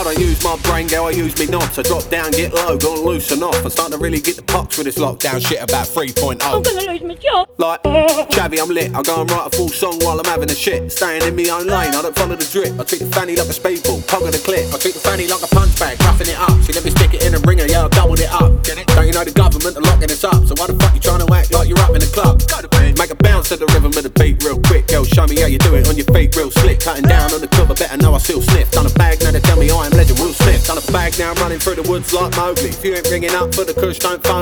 I don't use my brain, girl, I use me knobs. I drop down, get low, gonna loosen off. I'm starting to really get the pox with this lockdown shit about 3.0. I'm gonna lose my job. Like, Chavvy, I'm lit, I go and write a full song while I'm having a shit. Staying in me own lane, I don't follow the drip. I treat the fanny like a speedball, pug of the clip. I treat the fanny like a punch bag, roughing it up. She let me stick it in a ringer, yeah, I doubled it up. Get it? Don't you know the government are locking us up? So why the fuck you trying to act like you're up in the club? Make a bounce to the rhythm of the beat real quick. Girl, show me how you do it on your feet real slick. Cutting down on the club, I better know I still sniff. Done a bag, now they tell me I am legend Will Smith. Done a bag, now I'm running through the woods like Mowgli. If you ain't ringing up for the kush, don't phone